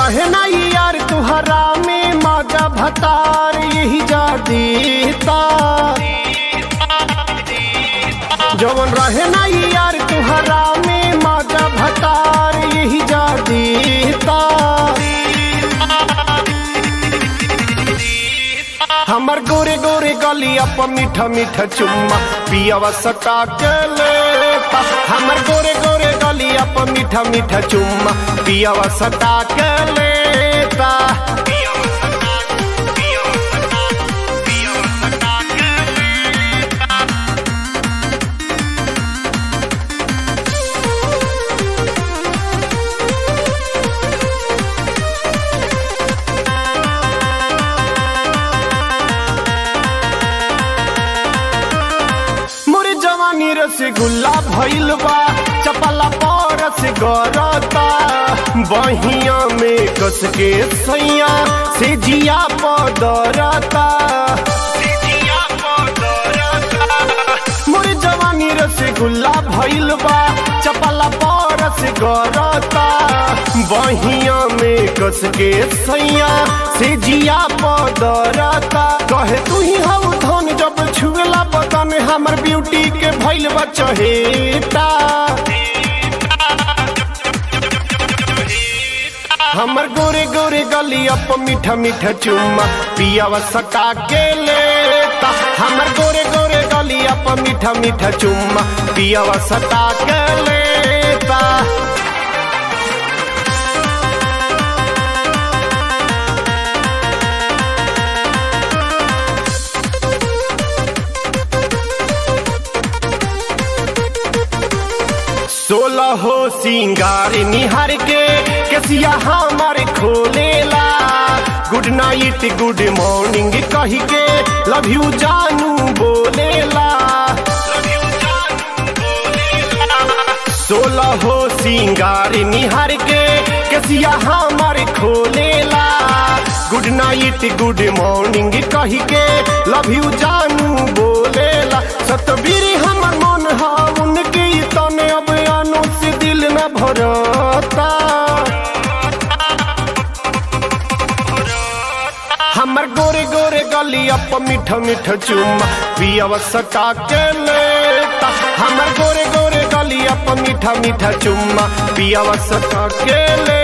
रहे ना यार तुहरा में माजा भतार यही जा देता, जवन रहे ना यार तुहरा में माजा भतार यही जा देता। हमर गोरे गोरे गलिया पर मीठा मीठा चुम्मा पियावा सटा के लेता, हमर गोरे गोरे गलिया पर मीठा मीठा चुम्मा पियावा सटा के लेता। रसगुल्ला भइल बा चपला परस गरता, बहिया में कस के सैया से जिया पदरता। मोर जवानी रसगुल्ला भइल बा चपला परस गरता, बहिया में कस के सैया से जिया पदरता। कहे तू ही हव धन जब छुएला बदन हमर ब्यूटी के भइल बा चहेता। हमर गोरे गोरे गलिया पर मीठा मीठा चुम्मा पियावा सटा के लेता, हमर गोरे गोरे गलिया पर मीठा मीठा चुम्मा पियावा सटा के लेता। सोलह हो सिंगार निहार के केसिया हमारे खोलेला, गुड नाइट गुड मॉर्निंग कही के लव यू जानू बोलेला। सोलह हो सिंगार निहार के केसिया हमारे खोलेला, गुड नाइट गुड मॉर्निंग कही के लव यू जानू बोलेला। सतबीर हमर मन हा उनके तने अब अनु से दिल न भरता, हमर गोरे गोरे गलिया पर मीठा मीठा चुम्मा पियावा सटा के लेता, हमर गोरे गोरे गलिया पर मीठा मीठा चुम्मा पियावा सटा के लेता।